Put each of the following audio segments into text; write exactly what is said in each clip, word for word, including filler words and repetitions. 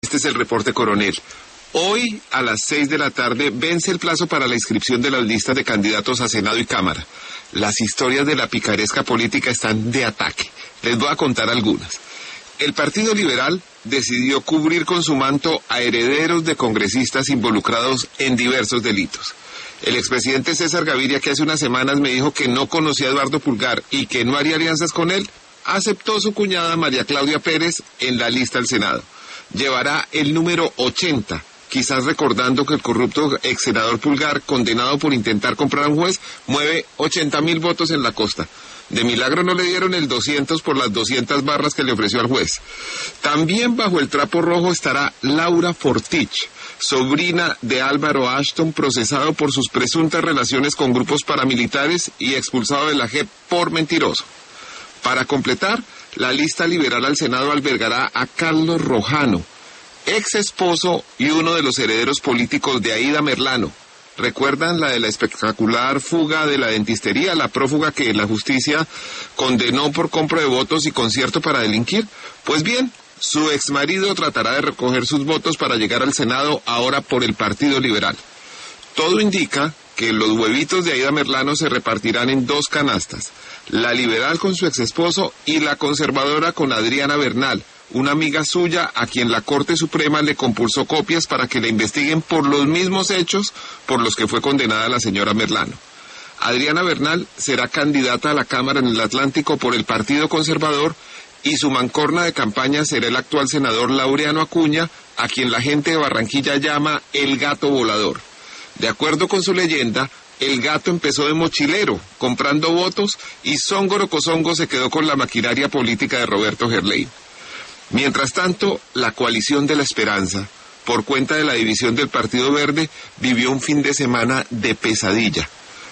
Este es el reporte Coronel. Hoy, a las seis de la tarde, vence el plazo para la inscripción de las listas de candidatos a Senado y Cámara. Las historias de la picaresca política están de ataque. Les voy a contar algunas. El Partido Liberal decidió cubrir con su manto a herederos de congresistas involucrados en diversos delitos. El expresidente César Gaviria, que hace unas semanas me dijo que no conocía a Eduardo Pulgar y que no haría alianzas con él, aceptó su cuñada María Claudia Pérez en la lista al Senado. Llevará el número ochenta, quizás recordando que el corrupto ex senador Pulgar, condenado por intentar comprar a un juez, mueve ochenta mil votos en la costa. De milagro no le dieron el doscientos por las doscientas barras que le ofreció al juez. También bajo el trapo rojo estará Laura Fortich, sobrina de Álvaro Ashton, procesado por sus presuntas relaciones con grupos paramilitares y expulsado de la J E P por mentiroso. Para completar, la lista liberal al Senado albergará a Carlos Rojano, ex esposo y uno de los herederos políticos de Aída Merlano. ¿Recuerdan la de la espectacular fuga de la dentistería, la prófuga que la justicia condenó por compra de votos y concierto para delinquir? Pues bien, su exmarido tratará de recoger sus votos para llegar al Senado ahora por el Partido Liberal. Todo indica que los huevitos de Aída Merlano se repartirán en dos canastas, la liberal con su exesposo y la conservadora con Adriana Bernal, una amiga suya a quien la Corte Suprema le compulsó copias para que la investiguen por los mismos hechos por los que fue condenada la señora Merlano. Adriana Bernal será candidata a la Cámara en el Atlántico por el Partido Conservador y su mancorna de campaña será el actual senador Laureano Acuña, a quien la gente de Barranquilla llama el gato volador. De acuerdo con su leyenda, el gato empezó de mochilero, comprando votos, y Zóngoro Cosongo se quedó con la maquinaria política de Roberto Gerlein. Mientras tanto, la coalición de la esperanza, por cuenta de la división del Partido Verde, vivió un fin de semana de pesadilla.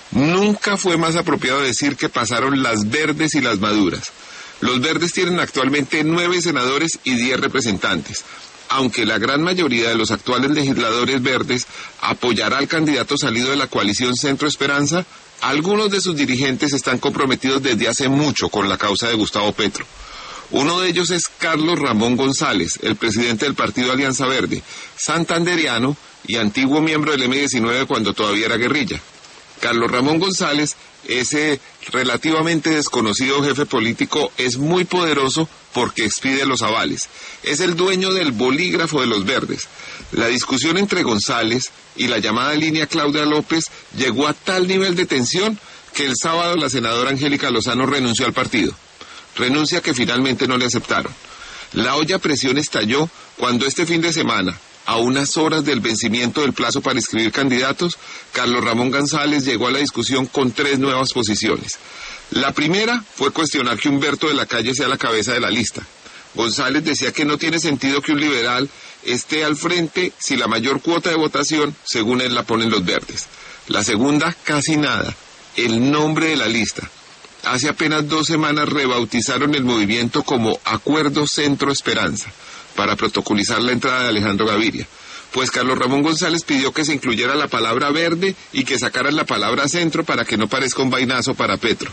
Nunca fue más apropiado decir que pasaron las verdes y las maduras. Los verdes tienen actualmente nueve senadores y diez representantes. Aunque la gran mayoría de los actuales legisladores verdes apoyará al candidato salido de la coalición Centro Esperanza, algunos de sus dirigentes están comprometidos desde hace mucho con la causa de Gustavo Petro. Uno de ellos es Carlos Ramón González, el presidente del partido Alianza Verde, santandereano y antiguo miembro del eme diecinueve cuando todavía era guerrilla. Carlos Ramón González, ese relativamente desconocido jefe político, es muy poderoso porque expide los avales. Es el dueño del bolígrafo de los verdes. La discusión entre González y la llamada línea Claudia López llegó a tal nivel de tensión que el sábado la senadora Angélica Lozano renunció al partido. Renuncia que finalmente no le aceptaron. La olla a presión estalló cuando este fin de semana, a unas horas del vencimiento del plazo para inscribir candidatos, Carlos Ramón González llegó a la discusión con tres nuevas posiciones. La primera fue cuestionar que Humberto de la Calle sea la cabeza de la lista. González decía que no tiene sentido que un liberal esté al frente si la mayor cuota de votación, según él, la ponen los verdes. La segunda, casi nada, el nombre de la lista. Hace apenas dos semanas rebautizaron el movimiento como Acuerdo Centro Esperanza, para protocolizar la entrada de Alejandro Gaviria. Pues Carlos Ramón González pidió que se incluyera la palabra verde y que sacaran la palabra centro para que no parezca un vainazo para Petro.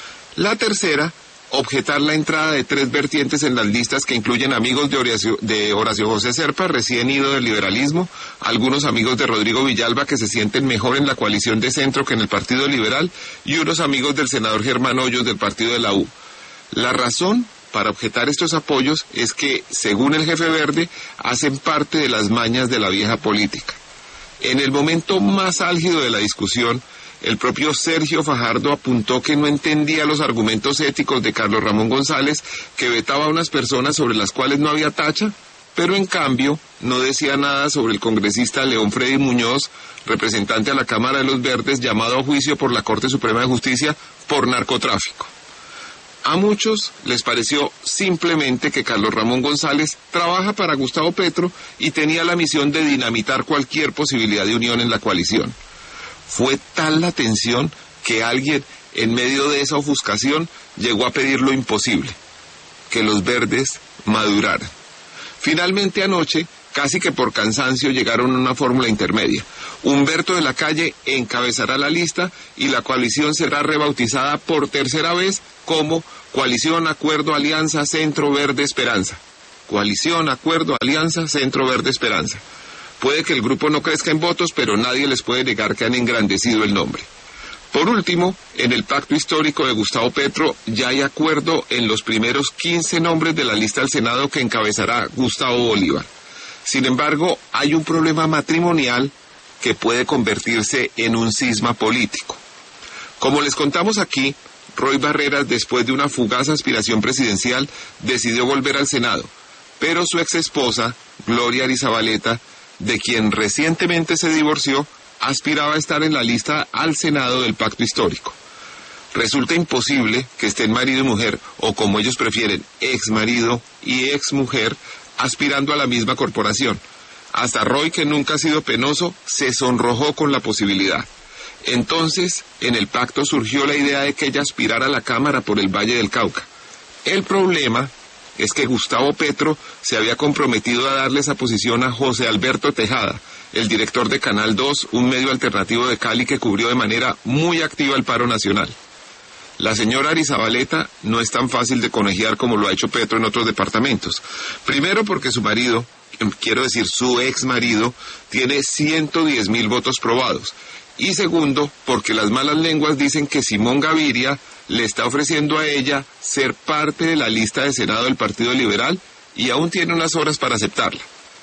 La tercera, objetar la entrada de tres vertientes en las listas que incluyen amigos de Horacio, de Horacio José Serpa, recién ido del liberalismo, algunos amigos de Rodrigo Villalba que se sienten mejor en la coalición de centro que en el Partido Liberal y unos amigos del senador Germán Hoyos del Partido de la U. La razón para objetar estos apoyos es que, según el jefe verde, hacen parte de las mañas de la vieja política. En el momento más álgido de la discusión, el propio Sergio Fajardo apuntó que no entendía los argumentos éticos de Carlos Ramón González, que vetaba a unas personas sobre las cuales no había tacha, pero en cambio no decía nada sobre el congresista León Freddy Muñoz, representante a la Cámara de los Verdes, llamado a juicio por la Corte Suprema de Justicia por narcotráfico. A muchos les pareció simplemente que Carlos Ramón González trabaja para Gustavo Petro y tenía la misión de dinamitar cualquier posibilidad de unión en la coalición. Fue tal la tensión que alguien, en medio de esa ofuscación, llegó a pedir lo imposible, que los verdes maduraran. Finalmente anoche, casi que por cansancio, llegaron a una fórmula intermedia. Humberto de la Calle encabezará la lista y la coalición será rebautizada por tercera vez como Coalición Acuerdo Alianza Centro Verde Esperanza. Coalición, Acuerdo, Alianza, Centro Verde, Esperanza. Puede que el grupo no crezca en votos, pero nadie les puede negar que han engrandecido el nombre. Por último, en el pacto histórico de Gustavo Petro ya hay acuerdo en los primeros quince nombres de la lista del Senado que encabezará Gustavo Bolívar. Sin embargo, hay un problema matrimonial que puede convertirse en un cisma político. Como les contamos aquí, Roy Barreras, después de una fugaz aspiración presidencial, decidió volver al Senado, pero su exesposa, Gloria Arizabaleta, de quien recientemente se divorció, aspiraba a estar en la lista al Senado del Pacto Histórico. Resulta imposible que estén marido y mujer, o como ellos prefieren, ex marido y ex mujer, aspirando a la misma corporación. Hasta Roy, que nunca ha sido penoso, se sonrojó con la posibilidad. Entonces, en el pacto surgió la idea de que ella aspirara a la Cámara por el Valle del Cauca. El problema es que Gustavo Petro se había comprometido a darle esa posición a José Alberto Tejada, el director de Canal dos, un medio alternativo de Cali que cubrió de manera muy activa el paro nacional. La señora Arizabaleta no es tan fácil de conejear como lo ha hecho Petro en otros departamentos. Primero porque su marido, quiero decir su ex marido, tiene ciento diez mil votos probados. Y segundo, porque las malas lenguas dicen que Simón Gaviria le está ofreciendo a ella ser parte de la lista de Senado del Partido Liberal y aún tiene unas horas para aceptarla.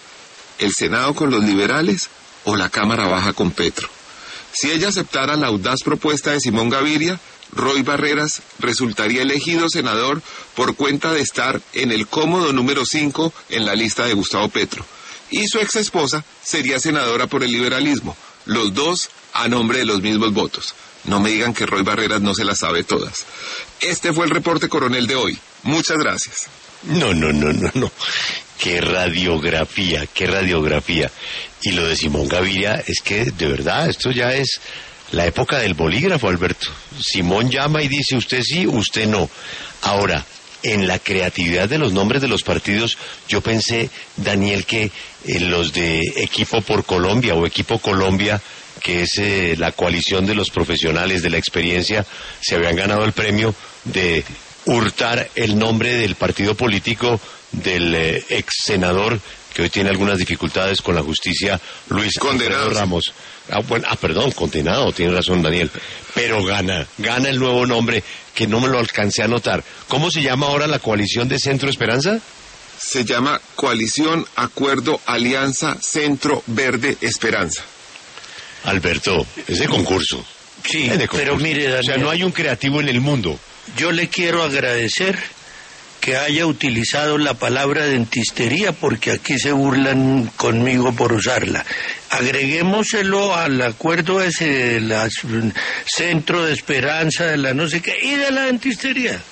¿El Senado con los liberales o la Cámara Baja con Petro? Si ella aceptara la audaz propuesta de Simón Gaviria, Roy Barreras resultaría elegido senador por cuenta de estar en el cómodo número cinco en la lista de Gustavo Petro. Y su ex esposa sería senadora por el liberalismo, los dos a nombre de los mismos votos. No me digan que Roy Barreras no se las sabe todas. Este fue el reporte coronel de hoy. Muchas gracias. No, no, no, no, no. Qué radiografía, qué radiografía. Y lo de Simón Gaviria es que, de verdad, esto ya es la época del bolígrafo, Alberto. Simón llama y dice usted sí, usted no. Ahora, en la creatividad de los nombres de los partidos, yo pensé, Daniel, que eh, los de Equipo por Colombia o Equipo Colombia, que es eh, la coalición de los profesionales de la experiencia, se habían ganado el premio de hurtar el nombre del partido político del eh, ex senador que hoy tiene algunas dificultades con la justicia, Luis Alfredo Ramos. Ah, bueno, ah, perdón, condenado, tiene razón Daniel, pero gana, gana el nuevo nombre que no me lo alcancé a notar. ¿Cómo se llama ahora la coalición de Centro Esperanza? Se llama Coalición, Acuerdo, Alianza, Centro Verde, Esperanza. Alberto, es de concurso. Sí, es de concurso. Pero mire, Daniel, o sea, no hay un creativo en el mundo. Yo le quiero agradecer que haya utilizado la palabra dentistería, porque aquí se burlan conmigo por usarla. Agreguémoselo al acuerdo ese de la Centro de Esperanza, de la no sé qué, y de la dentistería.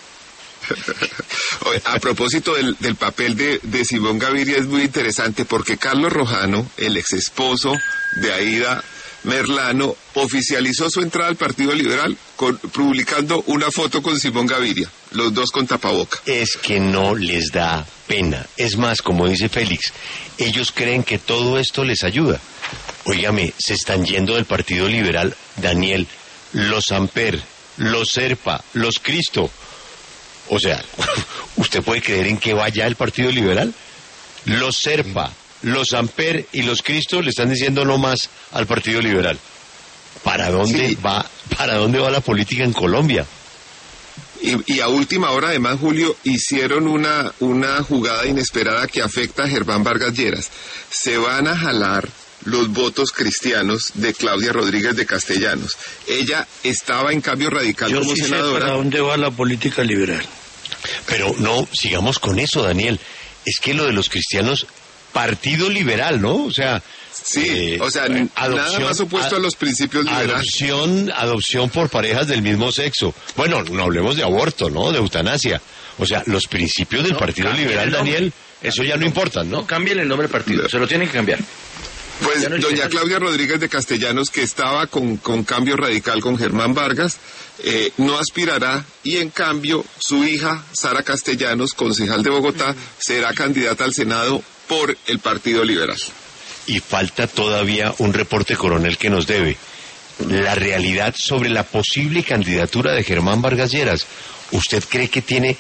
A propósito del, del papel de, de Simón Gaviria, es muy interesante porque Carlos Rojano, el ex esposo de Aida Merlano, oficializó su entrada al Partido Liberal con, publicando una foto con Simón Gaviria, los dos con tapaboca. Es que no les da pena. Es más, como dice Félix, ellos creen que todo esto les ayuda. Óigame, se están yendo del Partido Liberal, Daniel, los Amper, los Serpa, los Cristo. O sea, ¿usted puede creer en que vaya el Partido Liberal? Los Serpa, los Amper y los Cristo le están diciendo no más al Partido Liberal. ¿Para dónde sí. va, para dónde va la política en Colombia? Y, y a última hora, además, Julio, hicieron una, una jugada inesperada que afecta a Germán Vargas Lleras. Se van a jalar los votos cristianos de Claudia Rodríguez de Castellanos. Ella estaba en Cambio Radical Yo como sí senadora. Sé para dónde va la política liberal. Pero no, sigamos con eso, Daniel. Es que lo de los cristianos, Partido Liberal, ¿no? O sea... Sí, eh, o sea, adopción, nada más opuesto a, a los principios liberales. Adopción, adopción por parejas del mismo sexo. Bueno, no hablemos de aborto, ¿no? De eutanasia. O sea, los principios del no, Partido Liberal, Daniel, eso ya no importan, ¿no? No, cambien el nombre del partido, se lo tienen que cambiar. Pues no doña Claudia Rodríguez de Castellanos, que estaba con, con Cambio Radical con Germán Vargas, eh, no aspirará, y en cambio su hija, Sara Castellanos, concejal de Bogotá, será candidata al Senado por el Partido Liberal. Y falta todavía un reporte coronel que nos debe. La realidad sobre la posible candidatura de Germán Vargas Lleras. ¿Usted cree que tiene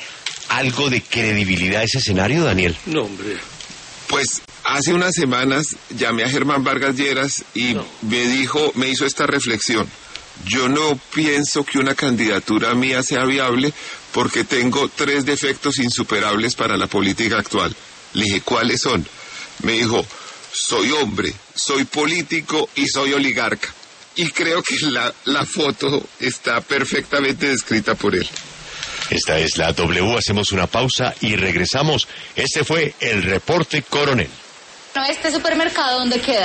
algo de credibilidad a ese escenario, Daniel? No, hombre. Pues hace unas semanas llamé a Germán Vargas Lleras y No. me dijo, me hizo esta reflexión. Yo no pienso que una candidatura mía sea viable porque tengo tres defectos insuperables para la política actual. Le dije, ¿cuáles son? Me dijo, soy hombre, soy político y soy oligarca. Y creo que la, la foto está perfectamente descrita por él. Esta es la W, hacemos una pausa y regresamos. Este fue el Reporte Coronel. ¿Este supermercado dónde queda?